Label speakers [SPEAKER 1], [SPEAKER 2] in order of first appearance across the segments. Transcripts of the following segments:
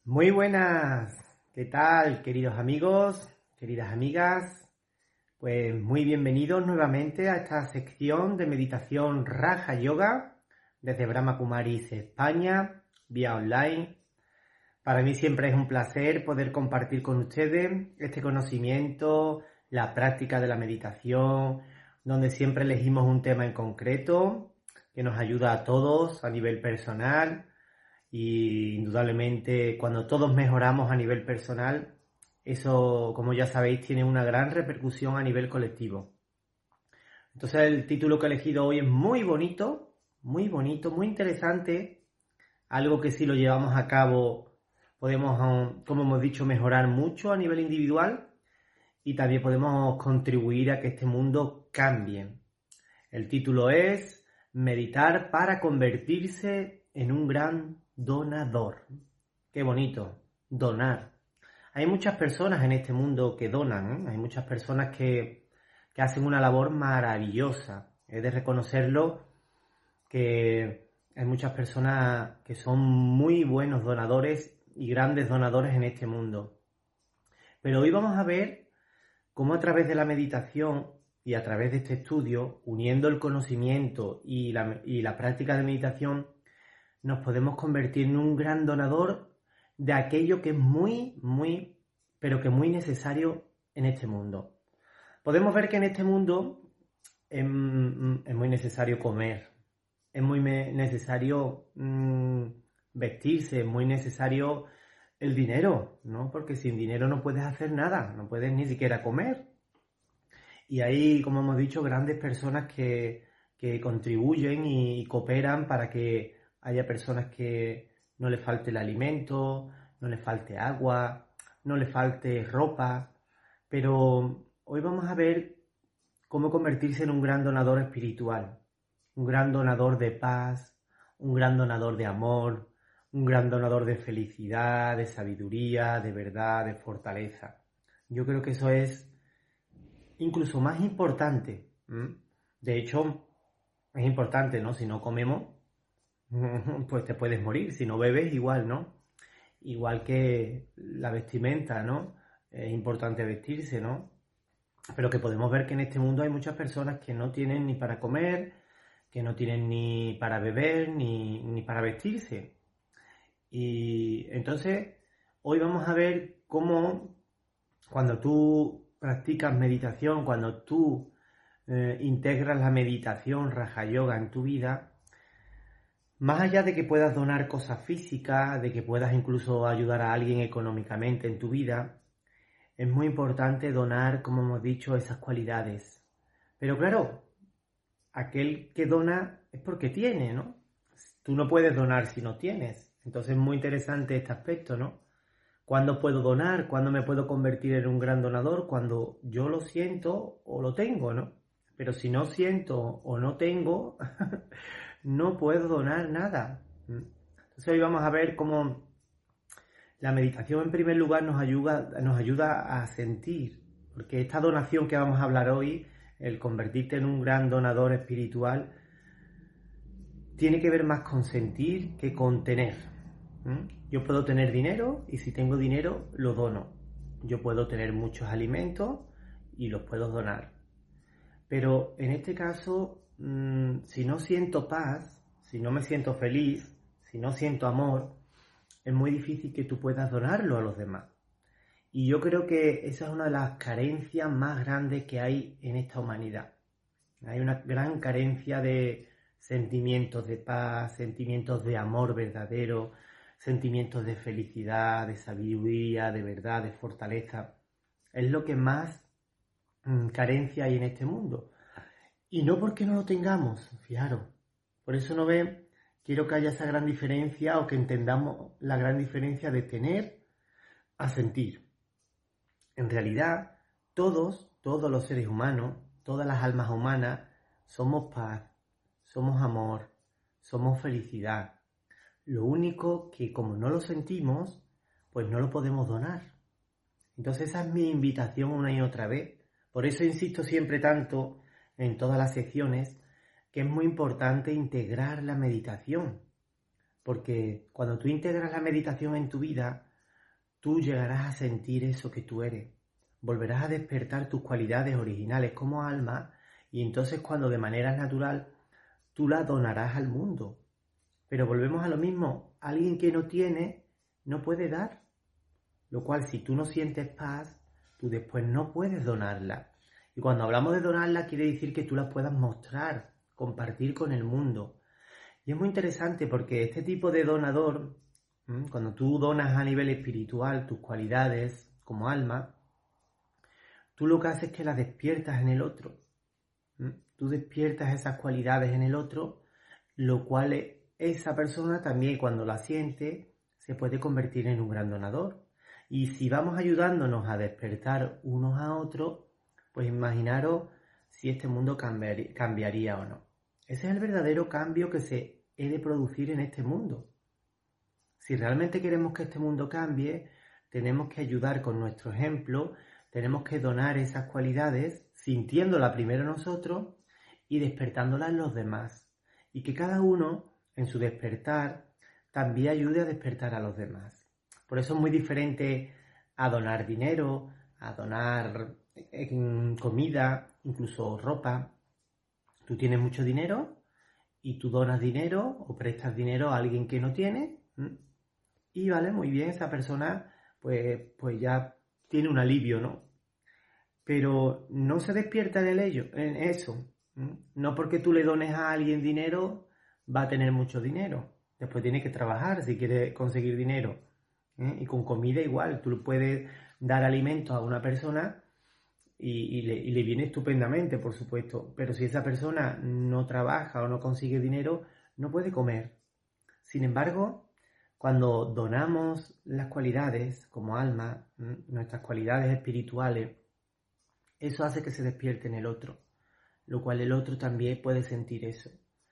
[SPEAKER 1] Muy buenas, ¿qué tal, queridos amigos, queridas amigas? Pues muy bienvenidos nuevamente a esta sección de meditación Raja Yoga desde Brahma Kumaris, España, vía online. Para mí siempre es un placer poder compartir con ustedes este conocimiento, la práctica de la meditación, donde siempre elegimos un tema en concreto que nos ayuda a todos a nivel personal. Y indudablemente cuando todos mejoramos a nivel personal, eso, como ya sabéis, tiene una gran repercusión a nivel colectivo. Entonces el título que he elegido hoy es muy bonito, muy bonito, muy interesante. Algo que si lo llevamos a cabo podemos, como hemos dicho, mejorar mucho a nivel individual y también podemos contribuir a que este mundo cambie. El título es Meditar para convertirse en un gran donador. Qué bonito, donar. Hay muchas personas en este mundo que donan, ¿eh? Hay muchas personas que hacen una labor maravillosa. He de reconocerlo que hay muchas personas que son muy buenos donadores y grandes donadores en este mundo. Pero hoy vamos a ver cómo a través de la meditación y a través de este estudio, uniendo el conocimiento y la práctica de meditación, nos podemos convertir en un gran donador de aquello que es pero que muy necesario en este mundo. Podemos ver que en este mundo es muy necesario comer, es muy necesario vestirse, es muy necesario el dinero, ¿no? Porque sin dinero no puedes hacer nada, no puedes ni siquiera comer. Y hay, como hemos dicho, grandes personas que contribuyen y cooperan para que haya personas que no les falte el alimento, no les falte agua, no les falte ropa. Pero hoy vamos a ver cómo convertirse en un gran donador espiritual, un gran donador de paz, un gran donador de amor, un gran donador de felicidad, de sabiduría, de verdad, de fortaleza. Yo creo que eso es incluso más importante. De hecho, es importante, ¿no? Si no comemos, pues te puedes morir. Si no bebes, igual, ¿no? Igual que la vestimenta, ¿no? Es importante vestirse, ¿no? Pero que podemos ver que en este mundo hay muchas personas que no tienen ni para comer, que no tienen ni para beber, ni para vestirse. Y entonces, hoy vamos a ver cómo cuando tú practicas meditación, cuando tú integras la meditación Raja Yoga en tu vida, más allá de que puedas donar cosas físicas, de que puedas incluso ayudar a alguien económicamente en tu vida, es muy importante donar, como hemos dicho, esas cualidades. Pero claro, aquel que dona es porque tiene, ¿no? Tú no puedes donar si no tienes. Entonces es muy interesante este aspecto, ¿no? ¿Cuándo puedo donar? ¿Cuándo me puedo convertir en un gran donador? Cuando yo lo siento o lo tengo, ¿no? Pero si no siento o no tengo, no puedo donar nada. Entonces hoy vamos a ver cómo la meditación en primer lugar nos ayuda a sentir, porque esta donación que vamos a hablar hoy, el convertirte en un gran donador espiritual, tiene que ver más con sentir que con tener. Yo puedo tener dinero y si tengo dinero lo dono. Yo puedo tener muchos alimentos y los puedo donar. Pero en este caso, si no siento paz, si no me siento feliz, si no siento amor, es muy difícil que tú puedas donarlo a los demás. Y yo creo que esa es una de las carencias más grandes que hay en esta humanidad. Hay una gran carencia de sentimientos de paz, sentimientos de amor verdadero, sentimientos de felicidad, de sabiduría, de verdad, de fortaleza. Es lo que más carencia hay en este mundo. Y no porque no lo tengamos, fijaros. Por eso no ven, quiero que haya esa gran diferencia o que entendamos la gran diferencia de tener a sentir. En realidad, todos los seres humanos, todas las almas humanas, somos paz, somos amor, somos felicidad. Lo único que como no lo sentimos, pues no lo podemos donar. Entonces esa es mi invitación una y otra vez. Por eso insisto siempre tanto en todas las secciones que es muy importante integrar la meditación. Porque cuando tú integras la meditación en tu vida, tú llegarás a sentir eso que tú eres. Volverás a despertar tus cualidades originales como alma y entonces cuando de manera natural tú la donarás al mundo. Pero volvemos a lo mismo, alguien que no tiene no puede dar, lo cual si tú no sientes paz, tú después no puedes donarla. Y cuando hablamos de donarla quiere decir que tú la puedas mostrar, compartir con el mundo. Y es muy interesante porque este tipo de donador, cuando tú donas a nivel espiritual tus cualidades como alma, tú lo que haces es que las despiertas en el otro. Tú despiertas esas cualidades en el otro, lo cual esa persona también cuando la siente se puede convertir en un gran donador. Y si vamos ayudándonos a despertar unos a otros, pues imaginaros si este mundo cambiaría o no. Ese es el verdadero cambio que se he de producir en este mundo. Si realmente queremos que este mundo cambie, tenemos que ayudar con nuestro ejemplo, tenemos que donar esas cualidades, sintiéndolas primero nosotros y despertándolas en los demás. Y que cada uno, en su despertar, también ayude a despertar a los demás. Por eso es muy diferente a donar dinero, a donar comida, incluso ropa. Tú tienes mucho dinero y tú donas dinero o prestas dinero a alguien que no tiene. Y vale, muy bien, esa persona pues ya tiene un alivio, ¿no? Pero no se despierta en eso. No porque tú le dones a alguien dinero va a tener mucho dinero. Después tiene que trabajar si quiere conseguir dinero. Y con comida igual, tú le puedes dar alimentos a una persona y le viene estupendamente, por supuesto. Pero si esa persona no trabaja o no consigue dinero, no puede comer. Sin embargo, cuando donamos las cualidades como alma, nuestras cualidades espirituales, eso hace que se despierte en el otro, lo cual el otro también puede sentir eso.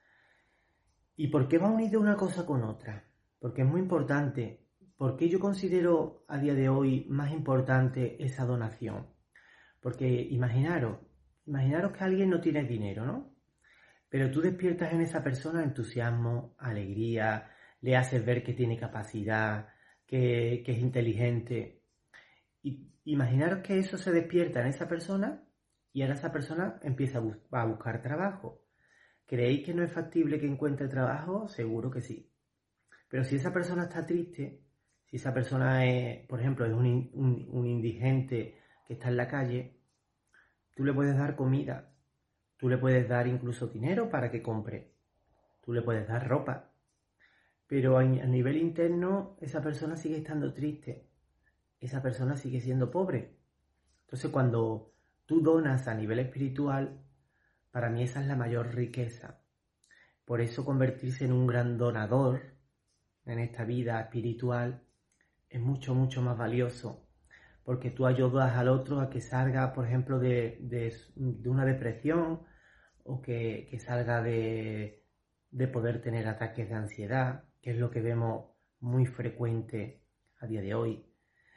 [SPEAKER 1] ¿Y por qué va unido una cosa con otra? Porque es muy importante. ¿Por qué yo considero a día de hoy más importante esa donación? Porque imaginaros que alguien no tiene dinero, ¿no? Pero tú despiertas en esa persona entusiasmo, alegría, le haces ver que tiene capacidad, que es inteligente. Y imaginaros que eso se despierta en esa persona y ahora esa persona empieza a buscar trabajo. ¿Creéis que no es factible que encuentre trabajo? Seguro que sí. Pero si esa persona está triste, si esa persona es, por ejemplo, es un indigente que está en la calle, tú le puedes dar comida, tú le puedes dar incluso dinero para que compre, tú le puedes dar ropa. Pero a nivel interno, esa persona sigue estando triste, esa persona sigue siendo pobre. Entonces, cuando tú donas a nivel espiritual, para mí esa es la mayor riqueza. Por eso convertirse en un gran donador en esta vida espiritual es mucho, mucho más valioso. Porque tú ayudas al otro a que salga, por ejemplo, de una depresión o que salga de poder tener ataques de ansiedad, que es lo que vemos muy frecuente a día de hoy.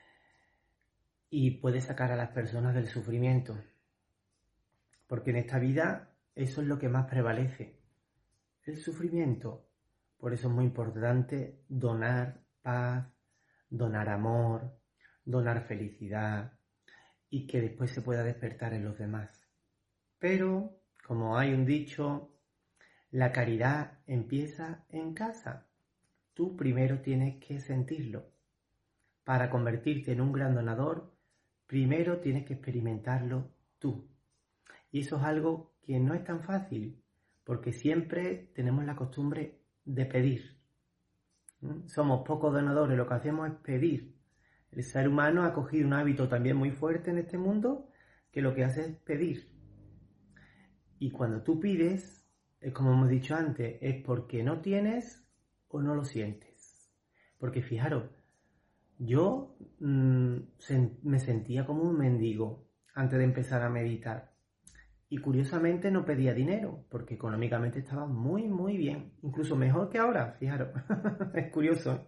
[SPEAKER 1] Y puede sacar a las personas del sufrimiento. Porque en esta vida eso es lo que más prevalece, el sufrimiento. Por eso es muy importante donar paz, donar amor, donar felicidad y que después se pueda despertar en los demás. Pero, como hay un dicho, la caridad empieza en casa. Tú primero tienes que sentirlo. Para convertirte en un gran donador, primero tienes que experimentarlo tú. Y eso es algo que no es tan fácil, porque siempre tenemos la costumbre de pedir. Somos pocos donadores, lo que hacemos es pedir. El ser humano ha cogido un hábito también muy fuerte en este mundo, que lo que hace es pedir. Y cuando tú pides, es como hemos dicho antes, es porque no tienes o no lo sientes. Porque fijaros, yo me sentía como un mendigo antes de empezar a meditar. Y curiosamente no pedía dinero, porque económicamente estaba muy, muy bien. Incluso mejor que ahora, fijaros. Es curioso.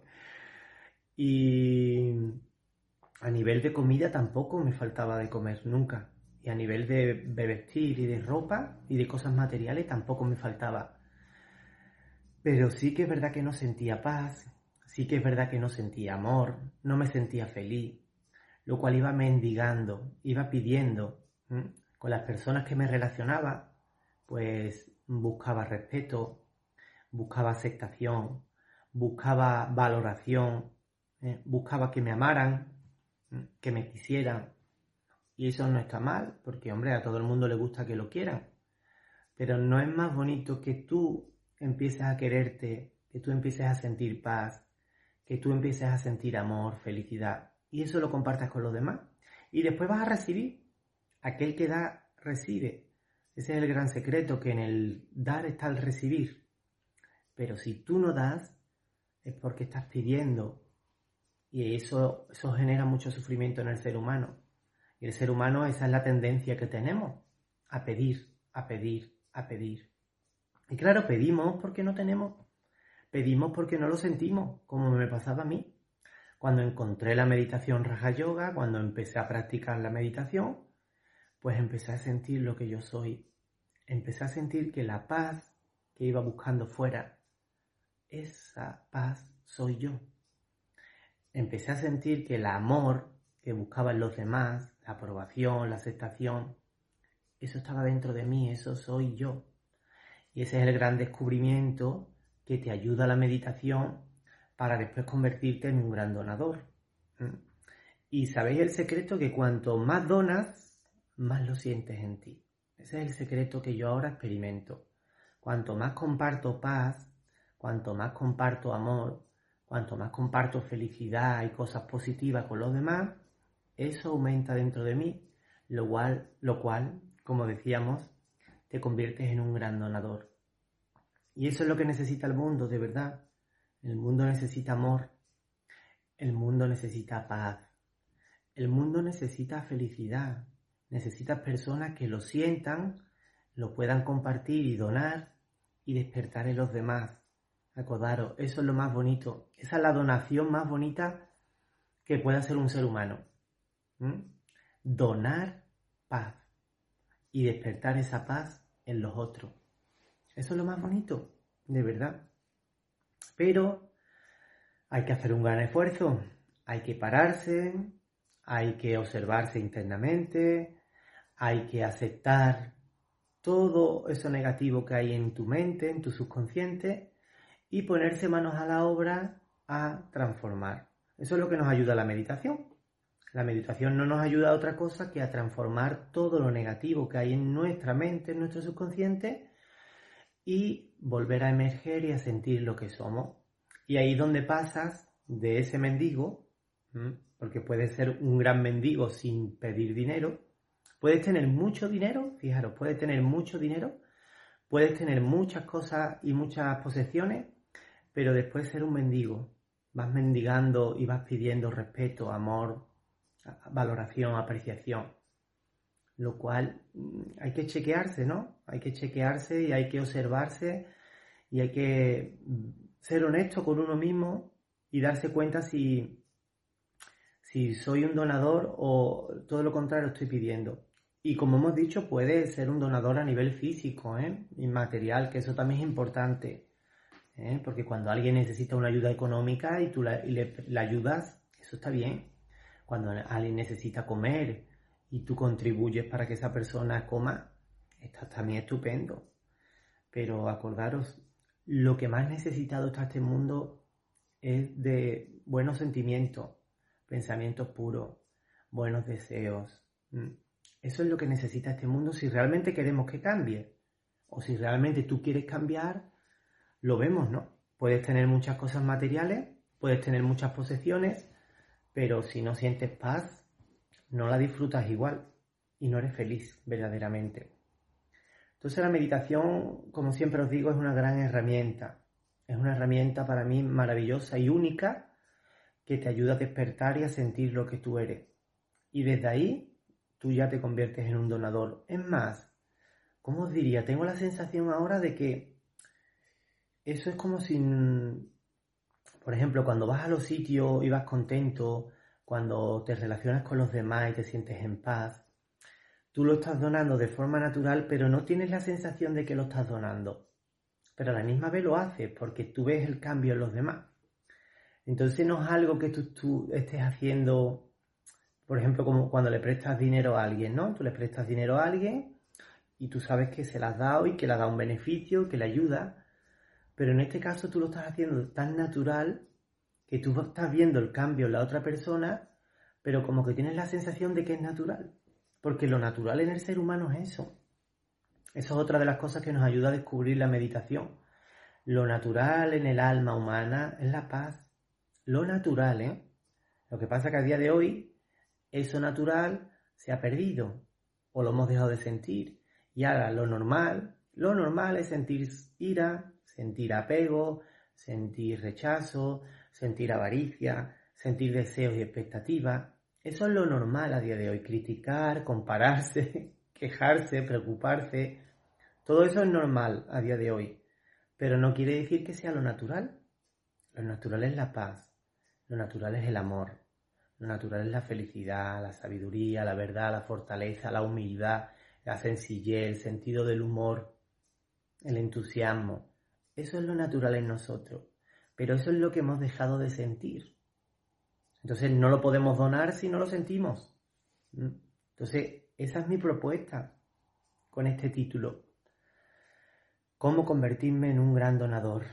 [SPEAKER 1] Y a nivel de comida tampoco me faltaba de comer nunca. Y a nivel de vestir y de ropa y de cosas materiales tampoco me faltaba. Pero sí que es verdad que no sentía paz, sí que es verdad que no sentía amor, no me sentía feliz, lo cual iba mendigando, iba pidiendo. Con las personas que me relacionaba, pues buscaba respeto, buscaba aceptación, buscaba valoración, buscaba que me amaran, que me quisieran. Y eso no está mal, porque hombre, a todo el mundo le gusta que lo quieran. Pero no es más bonito que tú empieces a quererte, que tú empieces a sentir paz, que tú empieces a sentir amor, felicidad, y eso lo compartas con los demás. Y después vas a recibir. Aquel que da, recibe. Ese es el gran secreto, que en el dar está el recibir. Pero si tú no das, es porque estás pidiendo. Y eso genera mucho sufrimiento en el ser humano. Y el ser humano, esa es la tendencia que tenemos, a pedir, a pedir, a pedir. Y claro, pedimos porque no tenemos. Pedimos porque no lo sentimos, como me pasaba a mí. Cuando encontré la meditación Raja Yoga, cuando empecé a practicar la meditación, pues empecé a sentir lo que yo soy. Empecé a sentir que la paz que iba buscando fuera, esa paz soy yo. Empecé a sentir que el amor que buscaban los demás, la aprobación, la aceptación, eso estaba dentro de mí, eso soy yo. Y ese es el gran descubrimiento que te ayuda a la meditación para después convertirte en un gran donador. Y sabéis el secreto, que cuanto más donas, más lo sientes en ti. Ese es el secreto que yo ahora experimento. Cuanto más comparto paz, cuanto más comparto amor, cuanto más comparto felicidad y cosas positivas con los demás, eso aumenta dentro de mí, lo cual, como decíamos, te conviertes en un gran donador. Y eso es lo que necesita el mundo, de verdad. El mundo necesita amor. El mundo necesita paz. El mundo necesita felicidad. Necesita personas que lo sientan, lo puedan compartir y donar y despertar en los demás. Acordaros, eso es lo más bonito. Esa es la donación más bonita que puede hacer un ser humano. Donar paz y despertar esa paz en los otros. Eso es lo más bonito, de verdad. Pero hay que hacer un gran esfuerzo. Hay que pararse, hay que observarse internamente, hay que aceptar todo eso negativo que hay en tu mente, en tu subconsciente, y ponerse manos a la obra a transformar. Eso es lo que nos ayuda a la meditación. La meditación no nos ayuda a otra cosa que a transformar todo lo negativo que hay en nuestra mente, en nuestro subconsciente, y volver a emerger y a sentir lo que somos. Y ahí es donde pasas de ese mendigo, porque puedes ser un gran mendigo sin pedir dinero. Puedes tener mucho dinero, fijaros, puedes tener mucho dinero, puedes tener muchas cosas y muchas posesiones, pero después ser un mendigo. Vas mendigando y vas pidiendo respeto, amor, valoración, apreciación. Lo cual hay que chequearse, ¿no? Hay que chequearse y hay que observarse y hay que ser honesto con uno mismo y darse cuenta si soy un donador o todo lo contrario estoy pidiendo. Y como hemos dicho, puede ser un donador a nivel físico, inmaterial, que eso también es importante. Porque cuando alguien necesita una ayuda económica y tú le ayudas, eso está bien. Cuando alguien necesita comer y tú contribuyes para que esa persona coma, está también estupendo. Pero acordaros, lo que más necesitado está este mundo es de buenos sentimientos, pensamientos puros, buenos deseos. Eso es lo que necesita este mundo si realmente queremos que cambie. O si realmente tú quieres cambiar, lo vemos, ¿no? Puedes tener muchas cosas materiales, puedes tener muchas posesiones, pero si no sientes paz, no la disfrutas igual y no eres feliz verdaderamente. Entonces la meditación, como siempre os digo, es una gran herramienta. Es una herramienta para mí maravillosa y única que te ayuda a despertar y a sentir lo que tú eres. Y desde ahí tú ya te conviertes en un donador. Es más, ¿cómo os diría? Tengo la sensación ahora de que eso es como si, por ejemplo, cuando vas a los sitios y vas contento, cuando te relacionas con los demás y te sientes en paz, tú lo estás donando de forma natural, pero no tienes la sensación de que lo estás donando. Pero a la misma vez lo haces porque tú ves el cambio en los demás. Entonces no es algo que tú estés haciendo, por ejemplo, como cuando le prestas dinero a alguien, ¿no? Tú le prestas dinero a alguien y tú sabes que se la has dado y que le ha dado un beneficio, que le ayuda, pero en este caso tú lo estás haciendo tan natural que tú estás viendo el cambio en la otra persona, pero como que tienes la sensación de que es natural, porque lo natural en el ser humano es eso. Eso es otra de las cosas que nos ayuda a descubrir la meditación. Lo natural en el alma humana es la paz. Lo natural, ¿eh? Lo que pasa es que a día de hoy eso natural se ha perdido o lo hemos dejado de sentir. Y ahora lo normal es sentir ira, sentir apego, sentir rechazo, sentir avaricia, sentir deseos y expectativas. Eso es lo normal a día de hoy. Criticar, compararse, quejarse, preocuparse. Todo eso es normal a día de hoy. Pero no quiere decir que sea lo natural. Lo natural es la paz. Lo natural es el amor. Lo natural es la felicidad, la sabiduría, la verdad, la fortaleza, la humildad, la sencillez, el sentido del humor, el entusiasmo. Eso es lo natural en nosotros. Pero eso es lo que hemos dejado de sentir. Entonces no lo podemos donar si no lo sentimos. Entonces esa es mi propuesta con este título. ¿Cómo convertirme en un gran donador?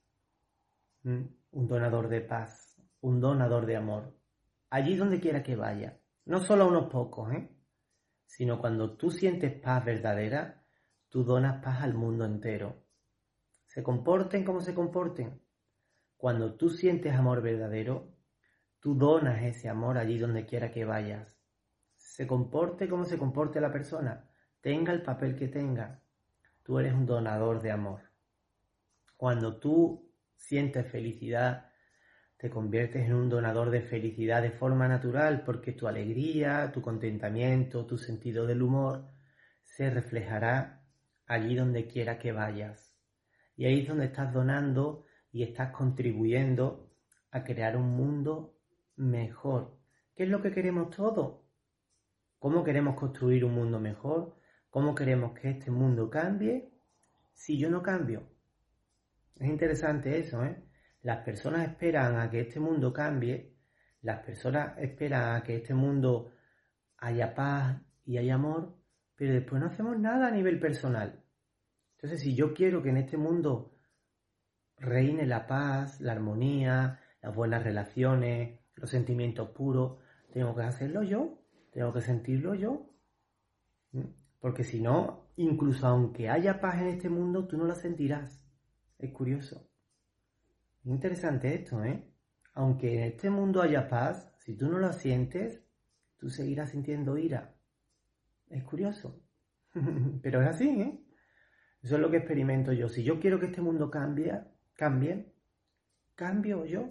[SPEAKER 1] Un donador de paz, un donador de amor. Allí donde quiera que vaya. No solo a unos pocos, sino cuando tú sientes paz verdadera, tú donas paz al mundo entero. Se comporten como se comporten. Cuando tú sientes amor verdadero, tú donas ese amor allí donde quiera que vayas. Se comporte como se comporte la persona, tenga el papel que tenga. Tú eres un donador de amor. Cuando tú sientes felicidad, te conviertes en un donador de felicidad de forma natural porque tu alegría, tu contentamiento, tu sentido del humor se reflejará allí donde quiera que vayas. Y ahí es donde estás donando y estás contribuyendo a crear un mundo mejor. ¿Qué es lo que queremos todos? ¿Cómo queremos construir un mundo mejor? ¿Cómo queremos que este mundo cambie si yo no cambio? Es interesante eso, ¿eh? Las personas esperan a que este mundo cambie, las personas esperan a que este mundo haya paz y haya amor, pero después no hacemos nada a nivel personal. Entonces, si yo quiero que en este mundo reine la paz, la armonía, las buenas relaciones, los sentimientos puros, tengo que hacerlo yo, tengo que sentirlo yo. Porque si no, incluso aunque haya paz en este mundo, tú no la sentirás. Es curioso. Es interesante esto, ¿eh? Aunque en este mundo haya paz, si tú no la sientes, tú seguirás sintiendo ira. Es curioso. Pero es así, ¿eh? Eso es lo que experimento yo. Si yo quiero que este mundo cambie, cambio yo.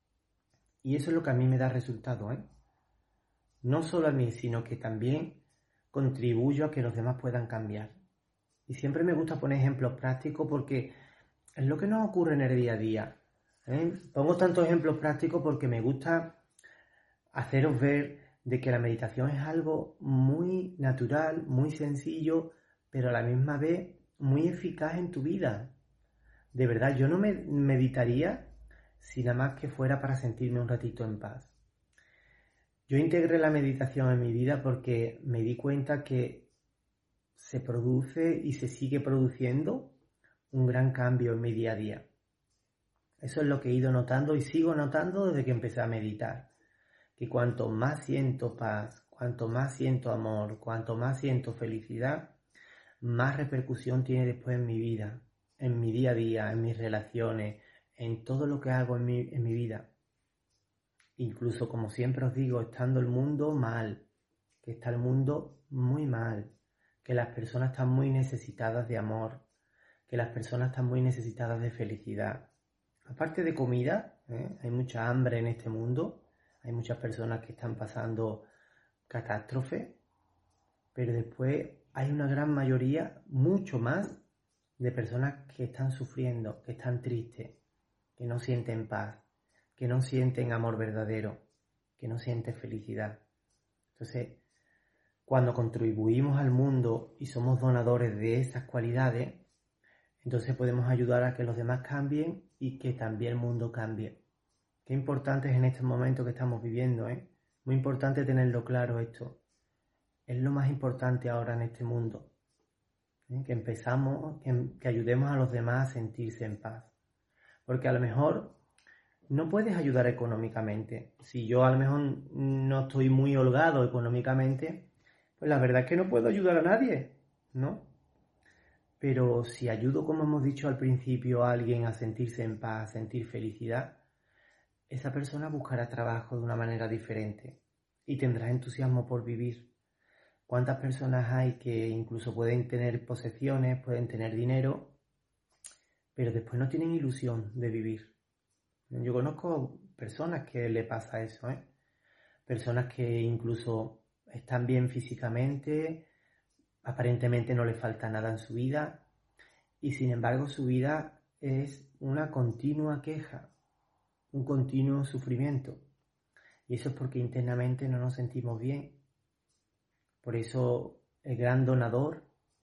[SPEAKER 1] Y eso es lo que a mí me da resultado, ¿eh? No solo a mí, sino que también contribuyo a que los demás puedan cambiar. Y siempre me gusta poner ejemplos prácticos porque es lo que nos ocurre en el día a día. Pongo tantos ejemplos prácticos porque me gusta haceros ver de que la meditación es algo muy natural, muy sencillo, pero a la misma vez muy eficaz en tu vida. De verdad, yo no me meditaría si nada más que fuera para sentirme un ratito en paz. Yo integré la meditación en mi vida porque me di cuenta que se produce y se sigue produciendo un gran cambio en mi día a día. Eso es lo que he ido notando y sigo notando desde que empecé a meditar. Que cuanto más siento paz, cuanto más siento amor, cuanto más siento felicidad, más repercusión tiene después en mi vida, en mi día a día, en mis relaciones, en todo lo que hago en mi vida. Incluso, como siempre os digo, estando el mundo mal, que está el mundo muy mal, que las personas están muy necesitadas de amor, que las personas están muy necesitadas de felicidad. Aparte de comida, hay mucha hambre en este mundo, hay muchas personas que están pasando catástrofe, pero después hay una gran mayoría, mucho más, de personas que están sufriendo, que están tristes, que no sienten paz, que no sienten amor verdadero, que no sienten felicidad. Entonces, cuando contribuimos al mundo y somos donadores de esas cualidades, entonces podemos ayudar a que los demás cambien y que también el mundo cambie. Qué importante es en este momento que estamos viviendo, ¿eh? Muy importante tenerlo claro esto. Es lo más importante ahora en este mundo, ¿eh? Que ayudemos a los demás a sentirse en paz. Porque a lo mejor no puedes ayudar económicamente. Si yo a lo mejor no estoy muy holgado económicamente, pues la verdad es que no puedo ayudar a nadie, ¿no? Pero si ayudo, como hemos dicho al principio, a alguien a sentirse en paz, a sentir felicidad, esa persona buscará trabajo de una manera diferente y tendrá entusiasmo por vivir. ¿Cuántas personas hay que incluso pueden tener posesiones, pueden tener dinero, pero después no tienen ilusión de vivir? Yo conozco personas que le pasa eso, ¿eh? Personas que incluso están bien físicamente, aparentemente no les falta nada en su vida, y sin embargo su vida es una continua queja, un continuo sufrimiento. Y eso es porque internamente no nos sentimos bien. Por eso el gran donador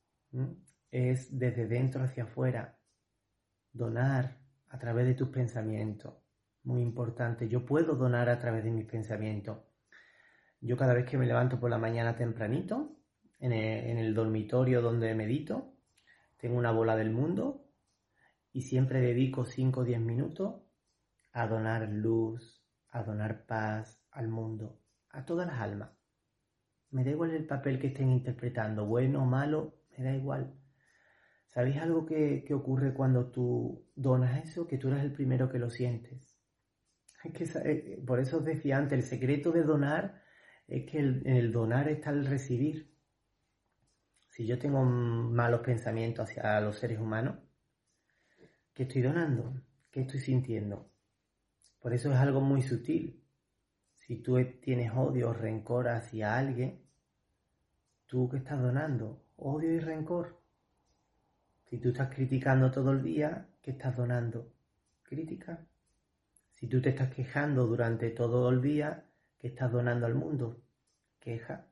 [SPEAKER 1] es desde dentro hacia afuera. Donar a través de tus pensamientos. Muy importante. Yo puedo donar a través de mis pensamientos. Yo cada vez que me levanto por la mañana tempranito, en el dormitorio donde medito, tengo una bola del mundo y siempre dedico 5 o 10 minutos a donar luz, a donar paz al mundo, a todas las almas. Me da igual el papel que estén interpretando, bueno o malo, me da igual. ¿Sabéis algo que ocurre cuando tú donas eso? Que tú eres el primero que lo sientes. Es que, por eso os decía antes, el secreto de donar es que en el donar está el recibir. Si yo tengo malos pensamientos hacia los seres humanos, ¿qué estoy donando? ¿Qué estoy sintiendo? Por eso es algo muy sutil. Si tú tienes odio o rencor hacia alguien, ¿tú qué estás donando? Odio y rencor. Si tú estás criticando todo el día, ¿qué estás donando? Crítica. Si tú te estás quejando durante todo el día, ¿qué estás donando al mundo? Queja.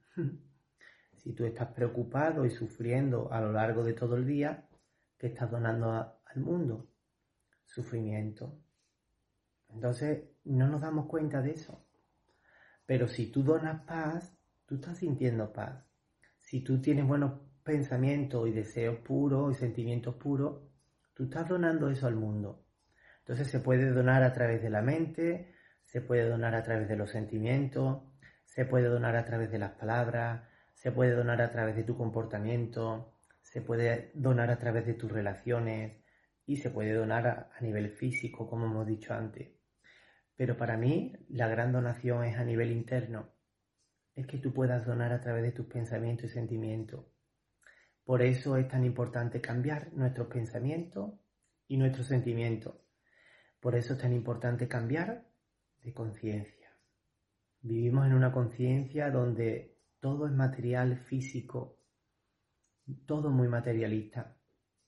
[SPEAKER 1] Si tú estás preocupado y sufriendo a lo largo de todo el día, ¿qué estás donando al mundo? Sufrimiento. Entonces, no nos damos cuenta de eso. Pero si tú donas paz, tú estás sintiendo paz. Si tú tienes buenos pensamientos y deseos puros y sentimientos puros, tú estás donando eso al mundo. Entonces se puede donar a través de la mente, se puede donar a través de los sentimientos, se puede donar a través de las palabras, se puede donar a través de tu comportamiento, se puede donar a través de tus relaciones y se puede donar a nivel físico, como hemos dicho antes. Pero para mí la gran donación es a nivel interno. Es que tú puedas donar a través de tus pensamientos y sentimientos. Por eso es tan importante cambiar nuestros pensamientos y nuestros sentimientos. Por eso es tan importante cambiar de conciencia. Vivimos en una conciencia donde todo es material, físico, todo muy materialista.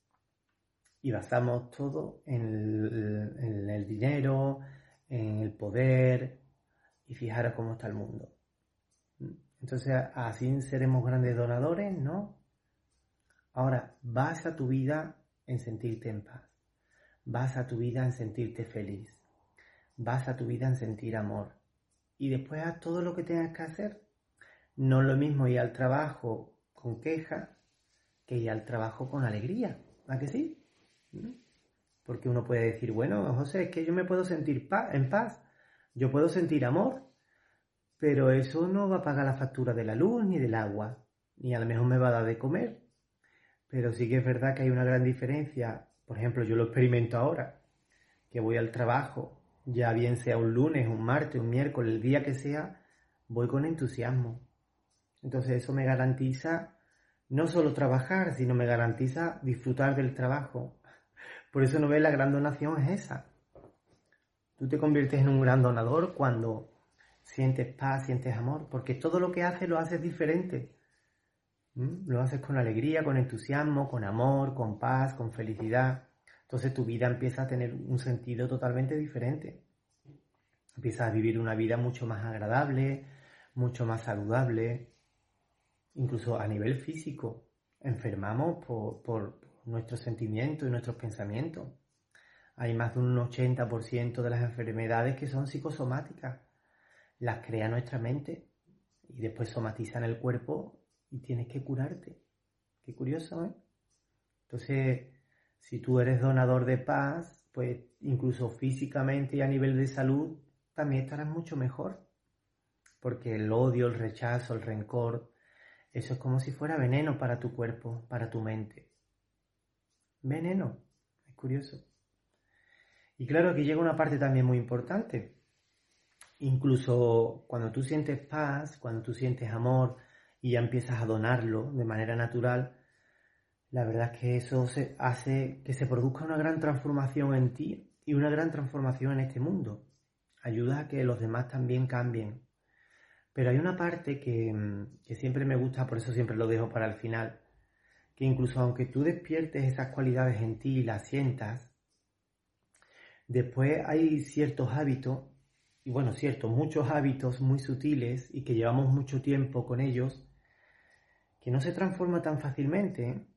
[SPEAKER 1] Y basamos todo en el dinero, en el poder, y fijaros cómo está el mundo. Entonces, así seremos grandes donadores, ¿no? Ahora, basa tu vida en sentirte en paz. Basa tu vida en sentirte feliz. Basa tu vida en sentir amor. Y después haz todo lo que tengas que hacer. No es lo mismo ir al trabajo con queja que ir al trabajo con alegría. ¿A que sí? Porque uno puede decir, bueno, José, es que yo me puedo sentir en paz. Yo puedo sentir amor. Pero eso no va a pagar la factura de la luz ni del agua. Ni a lo mejor me va a dar de comer. Pero sí que es verdad que hay una gran diferencia. Por ejemplo, yo lo experimento ahora, que voy al trabajo, ya bien sea un lunes, un martes, un miércoles, el día que sea, voy con entusiasmo. Entonces eso me garantiza no solo trabajar, sino me garantiza disfrutar del trabajo. Por eso no ves, la gran donación es esa. Tú te conviertes en un gran donador cuando sientes paz, sientes amor, porque todo lo que haces lo haces diferente. Lo haces con alegría, con entusiasmo, con amor, con paz, con felicidad. Entonces tu vida empieza a tener un sentido totalmente diferente. Empiezas a vivir una vida mucho más agradable, mucho más saludable, incluso a nivel físico. Enfermamos por nuestros sentimientos y nuestros pensamientos. Hay más de un 80% de las enfermedades que son psicosomáticas. Las crea nuestra mente y después somatizan el cuerpo y tienes que curarte. Qué curioso, ¿eh? Entonces, si tú eres donador de paz, pues incluso físicamente y a nivel de salud, también estarás mucho mejor. Porque el odio, el rechazo, el rencor, eso es como si fuera veneno para tu cuerpo, para tu mente. Veneno, es curioso. Y claro, aquí llega una parte también muy importante. Incluso cuando tú sientes paz, cuando tú sientes amor y ya empiezas a donarlo de manera natural, la verdad es que eso hace que se produzca una gran transformación en ti y una gran transformación en este mundo. Ayuda a que los demás también cambien. Pero hay una parte que siempre me gusta, por eso siempre lo dejo para el final, que incluso aunque tú despiertes esas cualidades en ti y las sientas, después hay ciertos hábitos, y bueno, muchos hábitos muy sutiles y que llevamos mucho tiempo con ellos, que no se transforman tan fácilmente, ¿eh?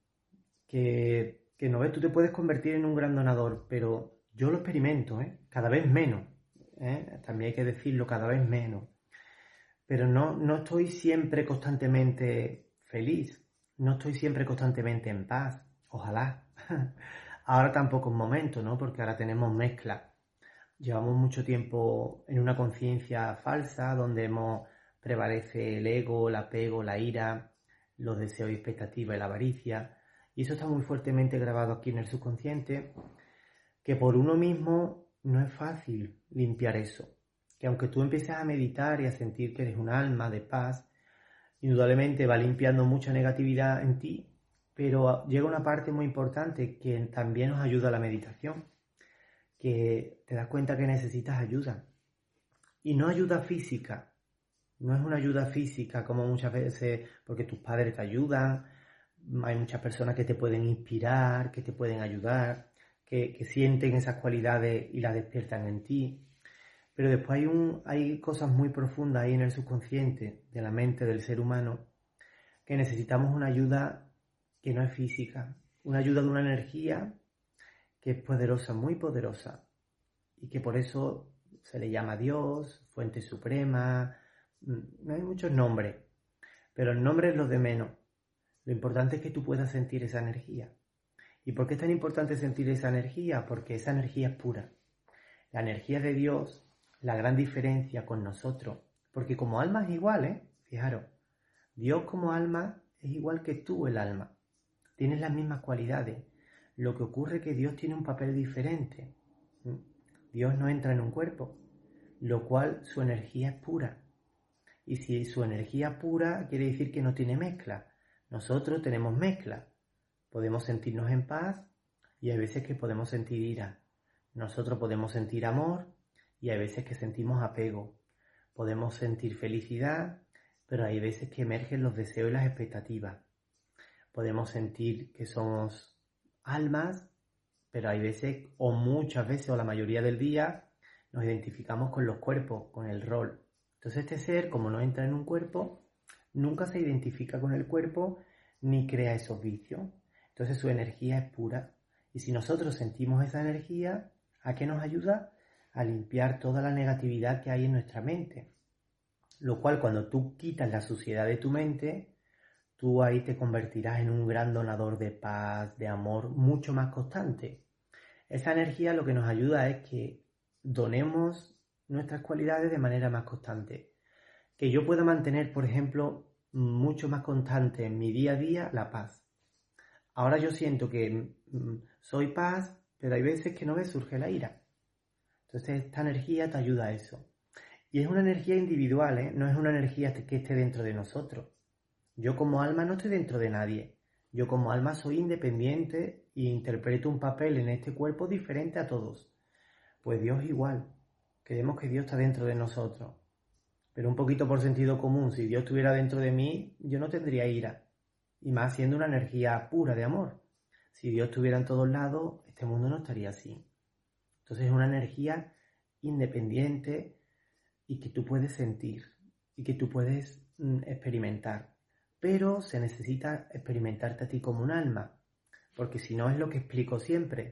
[SPEAKER 1] Que no ves, tú te puedes convertir en un gran donador, pero yo lo experimento, ¿eh? Cada vez menos, ¿eh? También hay que decirlo, cada vez menos. Pero no estoy siempre constantemente feliz, no estoy siempre constantemente en paz, ojalá. Ahora tampoco es momento, ¿no? Porque ahora tenemos mezcla. Llevamos mucho tiempo en una conciencia falsa donde prevalece el ego, el apego, la ira, los deseos y expectativas y la avaricia. Y eso está muy fuertemente grabado aquí en el subconsciente, que por uno mismo no es fácil limpiar eso. Que aunque tú empieces a meditar y a sentir que eres un alma de paz, indudablemente va limpiando mucha negatividad en ti, pero llega una parte muy importante que también nos ayuda a la meditación, que te das cuenta que necesitas ayuda. Y no ayuda física, no es una ayuda física como muchas veces, porque tus padres te ayudan, hay muchas personas que te pueden inspirar, que te pueden ayudar, que sienten esas cualidades y las despiertan en ti. Pero después hay cosas muy profundas ahí en el subconsciente de la mente del ser humano que necesitamos una ayuda que no es física, una ayuda de una energía que es poderosa, muy poderosa, y que por eso se le llama Dios, fuente suprema, no hay muchos nombres, pero el nombre es lo de menos. Lo importante es que tú puedas sentir esa energía. ¿Y por qué es tan importante sentir esa energía? Porque esa energía es pura. La energía de Dios, la gran diferencia con nosotros, porque como alma es igual, ¿eh? Fijaros, Dios como alma es igual que tú el alma. Tienes las mismas cualidades. Lo que ocurre es que Dios tiene un papel diferente. Dios no entra en un cuerpo, lo cual su energía es pura. Y si su energía es pura, quiere decir que no tiene mezcla. Nosotros tenemos mezcla. Podemos sentirnos en paz y hay veces que podemos sentir ira. Nosotros podemos sentir amor y hay veces que sentimos apego. Podemos sentir felicidad, pero hay veces que emergen los deseos y las expectativas. Podemos sentir que somos almas, pero hay veces, o muchas veces, o la mayoría del día, nos identificamos con los cuerpos, con el rol. Entonces este ser, como no entra en un cuerpo, nunca se identifica con el cuerpo ni crea esos vicios. Entonces su energía es pura. Y si nosotros sentimos esa energía, ¿a qué nos ayuda? A limpiar toda la negatividad que hay en nuestra mente. Lo cual, cuando tú quitas la suciedad de tu mente, tú ahí te convertirás en un gran donador de paz, de amor, mucho más constante. Esa energía lo que nos ayuda es que donemos nuestras cualidades de manera más constante. Que yo pueda mantener, por ejemplo, mucho más constante en mi día a día la paz. Ahora yo siento que soy paz, pero hay veces que no me surge la ira. Entonces esta energía te ayuda a eso. Y es una energía individual, ¿eh? No es una energía que esté dentro de nosotros. Yo como alma no estoy dentro de nadie. Yo como alma soy independiente e interpreto un papel en este cuerpo diferente a todos. Pues Dios igual. Creemos que Dios está dentro de nosotros. Pero un poquito por sentido común, si Dios estuviera dentro de mí, yo no tendría ira. Y más siendo una energía pura de amor. Si Dios estuviera en todos lados, este mundo no estaría así. Entonces es una energía independiente y que tú puedes sentir y que tú puedes experimentar. Pero se necesita experimentarte a ti como un alma. Porque si no es lo que explico siempre.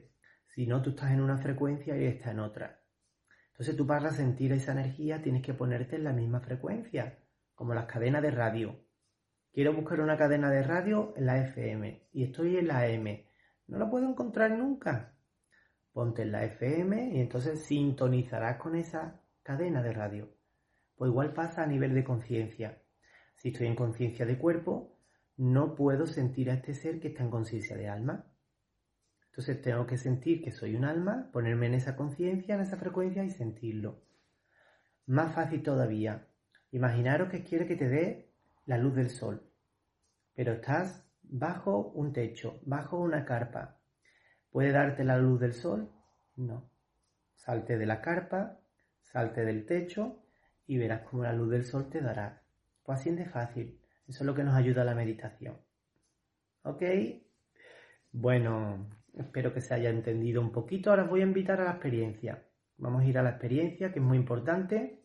[SPEAKER 1] Si no, tú estás en una frecuencia y está en otra. Entonces tú para sentir esa energía tienes que ponerte en la misma frecuencia, como las cadenas de radio. Quiero buscar una cadena de radio en la FM y estoy en la AM. No la puedo encontrar nunca. Ponte en la FM y entonces sintonizarás con esa cadena de radio. Pues igual pasa a nivel de conciencia. Si estoy en conciencia de cuerpo, no puedo sentir a este ser que está en conciencia de alma. Entonces tengo que sentir que soy un alma, ponerme en esa conciencia, en esa frecuencia y sentirlo. Más fácil todavía. Imaginaros que quiere que te dé la luz del sol, pero estás bajo un techo, bajo una carpa. ¿Puede darte la luz del sol? No. Salte de la carpa, salte del techo y verás cómo la luz del sol te dará. Pues así de fácil. Eso es lo que nos ayuda a la meditación. ¿Ok? Bueno, espero que se haya entendido un poquito. Ahora os voy a invitar a la experiencia. Vamos a ir a la experiencia, que es muy importante.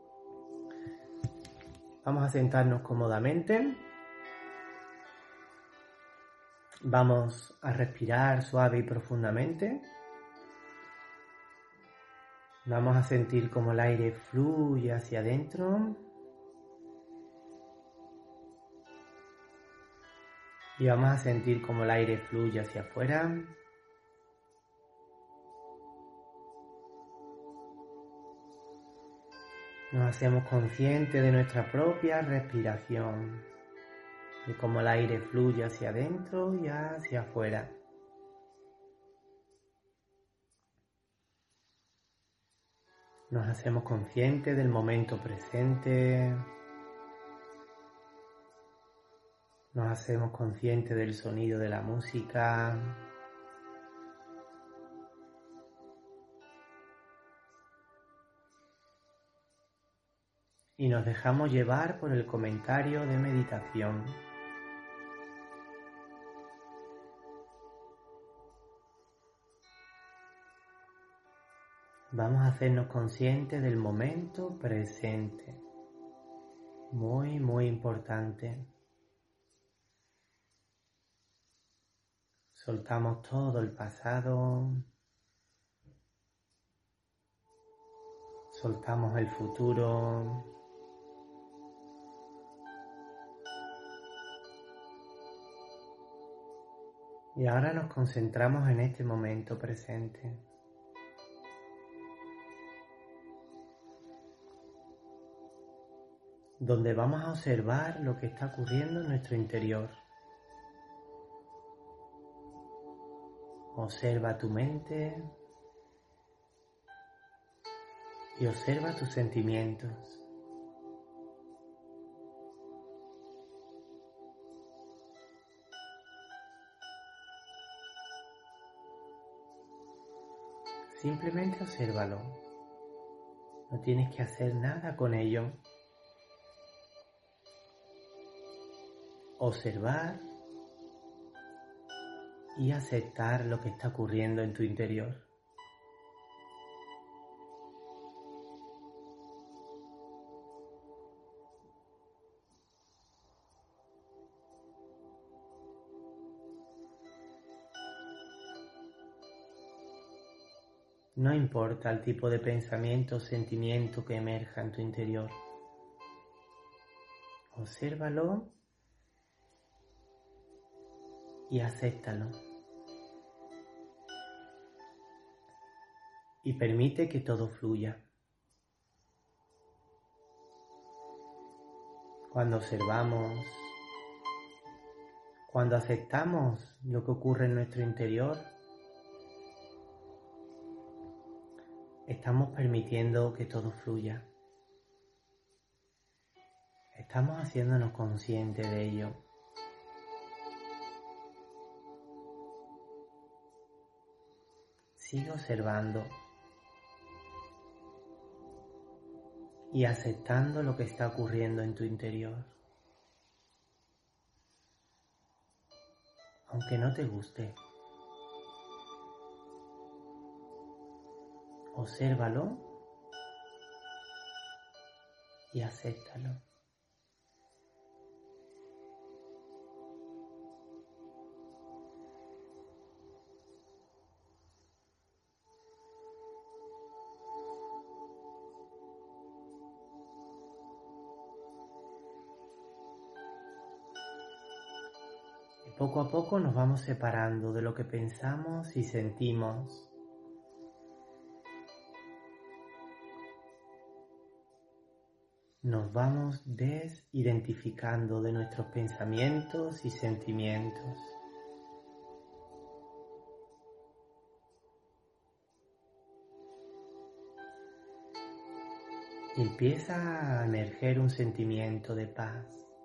[SPEAKER 1] Vamos a sentarnos cómodamente. Vamos a respirar suave y profundamente. Vamos a sentir cómo el aire fluye hacia adentro. Y vamos a sentir cómo el aire fluye hacia afuera. Nos hacemos conscientes de nuestra propia respiración, de cómo el aire fluye hacia adentro y hacia afuera. Nos hacemos conscientes del momento presente. Nos hacemos conscientes del sonido de la música. Y nos dejamos llevar por el comentario de meditación. Vamos a hacernos conscientes del momento presente. Muy, muy importante. Soltamos todo el pasado. Soltamos el futuro. Y ahora nos concentramos en este momento presente. Donde vamos a observar lo que está ocurriendo en nuestro interior. Observa tu mente y observa tus sentimientos. Simplemente obsérvalo. No tienes que hacer nada con ello. Observar y aceptar lo que está ocurriendo en tu interior. No importa el tipo de pensamiento o sentimiento que emerja en tu interior. Obsérvalo y acéptalo. Y permite que todo fluya. Cuando observamos, cuando aceptamos lo que ocurre en nuestro interior, estamos permitiendo que todo fluya. Estamos haciéndonos conscientes de ello. Sigue observando y aceptando lo que está ocurriendo en tu interior. Aunque no te guste, obsérvalo y acéptalo. poco a poco nos vamos separando de lo que pensamos y sentimos. Nos vamos desidentificando de nuestros pensamientos y sentimientos. Y empieza a emerger un sentimiento de paz.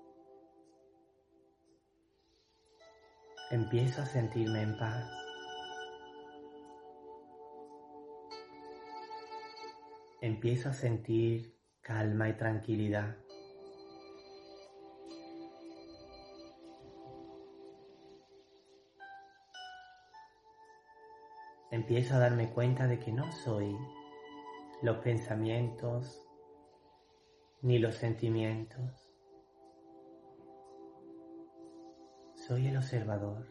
[SPEAKER 1] Empiezo a sentirme en paz. Empiezo a sentir calma y tranquilidad. Empiezo a darme cuenta de que no soy los pensamientos ni los sentimientos. Soy el observador.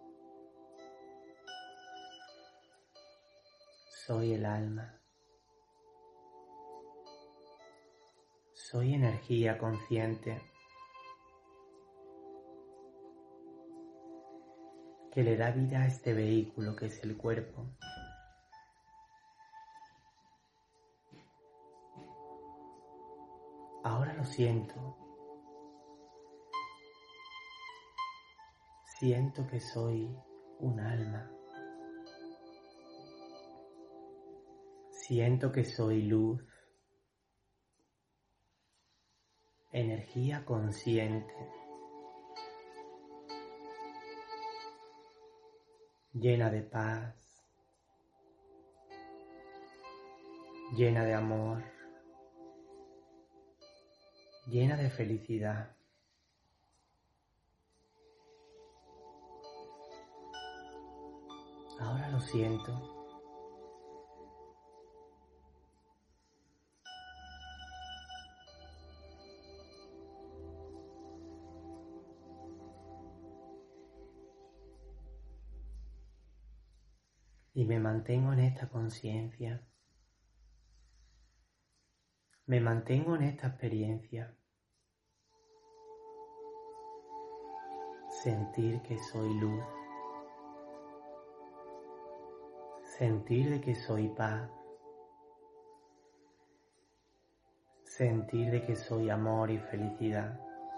[SPEAKER 1] Soy el alma. Soy energía consciente que le da vida a este vehículo que es el cuerpo. Ahora lo siento. Siento que soy un alma. Siento que soy luz. Energía consciente. Llena de paz. Llena de amor. Llena de felicidad. Ahora lo siento. Y me mantengo en esta conciencia. Me mantengo en esta experiencia. Sentir que soy luz. Sentir de que soy paz. Sentir de que soy amor y felicidad.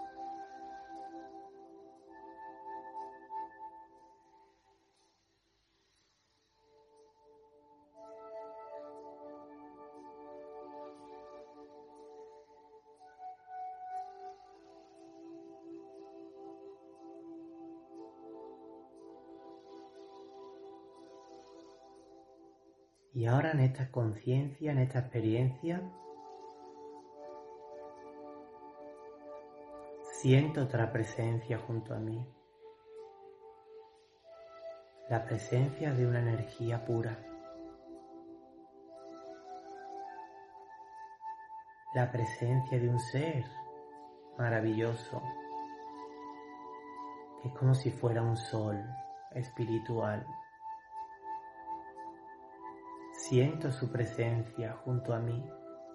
[SPEAKER 1] Y ahora en esta conciencia, en esta experiencia, siento otra presencia junto a mí. La presencia de una energía pura. La presencia de un ser maravilloso, que es como si fuera un sol espiritual. Siento su presencia junto a mí.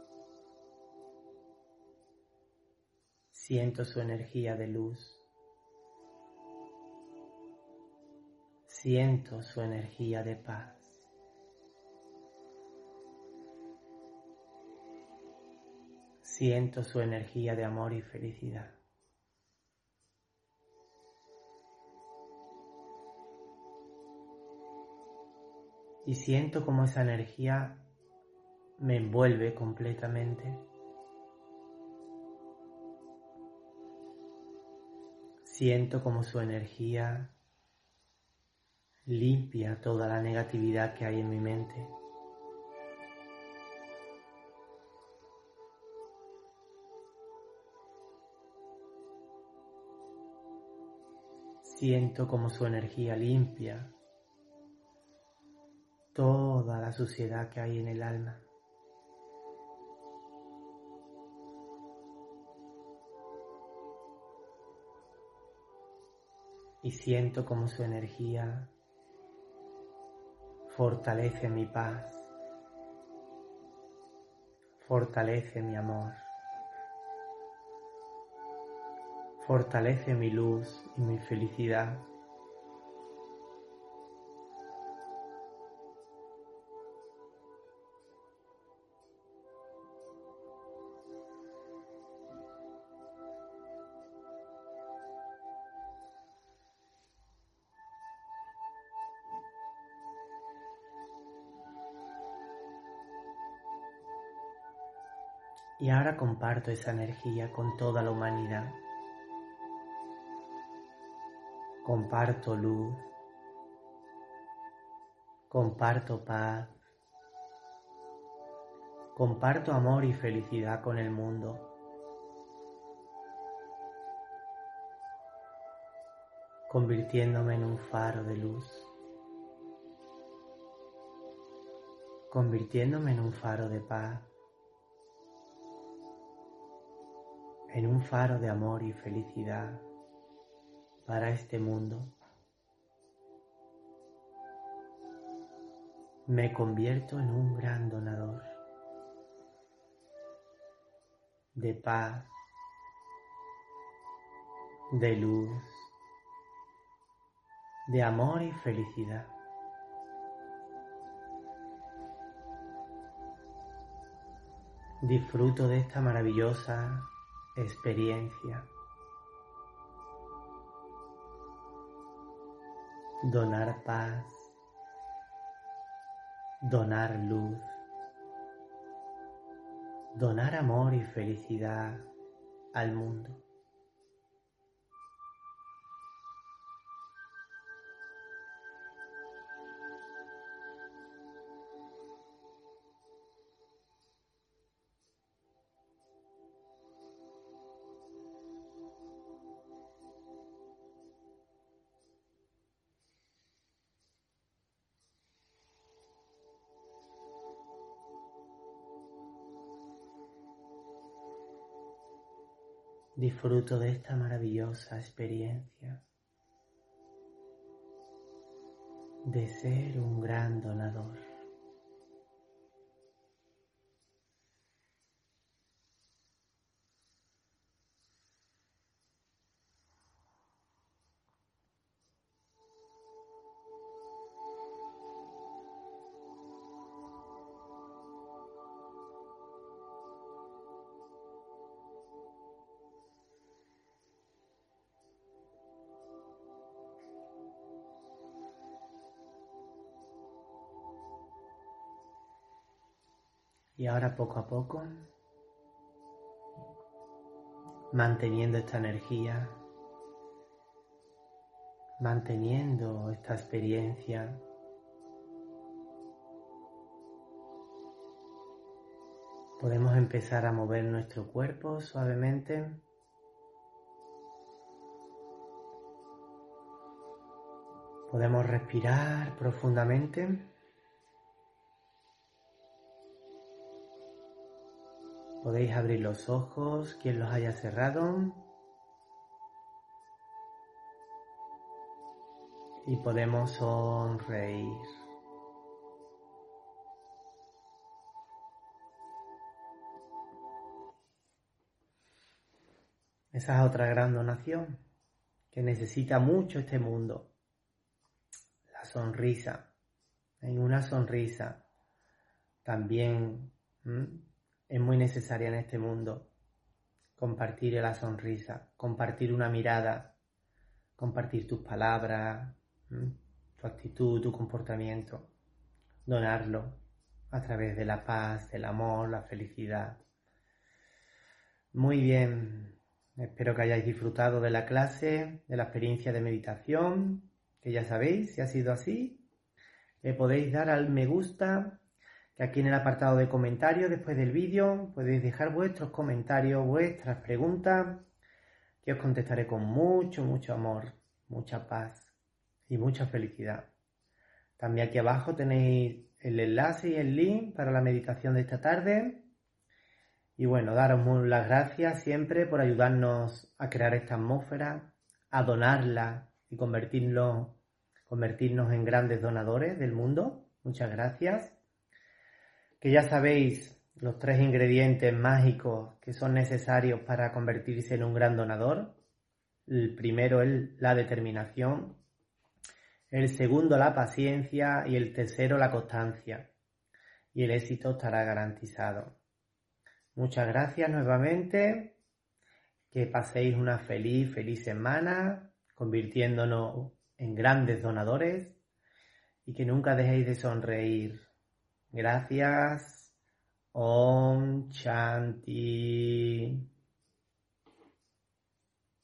[SPEAKER 1] Siento su energía de luz. Siento su energía de paz. Siento su energía de amor y felicidad. Y siento como esa energía me envuelve completamente. Siento como su energía limpia toda la negatividad que hay en mi mente. Siento como su energía limpia toda la suciedad que hay en el alma. Y siento como su energía fortalece mi paz, fortalece mi amor, fortalece mi luz y mi felicidad. Y ahora comparto esa energía con toda la humanidad. Comparto luz, comparto paz, comparto amor y felicidad con el mundo. Convirtiéndome en un faro de luz, convirtiéndome en un faro de paz, en un faro de amor y felicidad para este mundo. Me convierto en un gran donador de paz, de luz, de amor y felicidad. Disfruto de esta maravillosa experiencia. Donar paz, donar luz, donar amor y felicidad al mundo. Disfruto de esta maravillosa experiencia de ser un gran donador. Y ahora poco a poco, manteniendo esta energía, manteniendo esta experiencia, podemos empezar a mover nuestro cuerpo suavemente. Podemos respirar profundamente. Podéis abrir los ojos, quien los haya cerrado. Y podemos sonreír. Esa es otra gran donación que necesita mucho este mundo. La sonrisa. En una sonrisa también es muy necesaria en este mundo. Compartir la sonrisa, compartir una mirada, compartir tus palabras, tu actitud, tu comportamiento. Donarlo a través de la paz, del amor, la felicidad. Muy bien. Espero que hayáis disfrutado de la clase, de la experiencia de meditación, que ya sabéis, si ha sido así, le podéis dar al me gusta, que aquí en el apartado de comentarios, después del vídeo, podéis dejar vuestros comentarios, vuestras preguntas, que os contestaré con mucho, mucho amor, mucha paz y mucha felicidad. También aquí abajo tenéis el enlace y el link para la meditación de esta tarde. Y bueno, daros las gracias siempre por ayudarnos a crear esta atmósfera, a donarla y convertirnos en grandes donadores del mundo. Muchas gracias. Que ya sabéis los 3 ingredientes mágicos que son necesarios para convertirse en un gran donador. El primero es la determinación, el segundo la paciencia y el tercero la constancia. Y el éxito estará garantizado. Muchas gracias nuevamente, que paséis una feliz semana, convirtiéndonos en grandes donadores y que nunca dejéis de sonreír. Gracias. Om Shanti.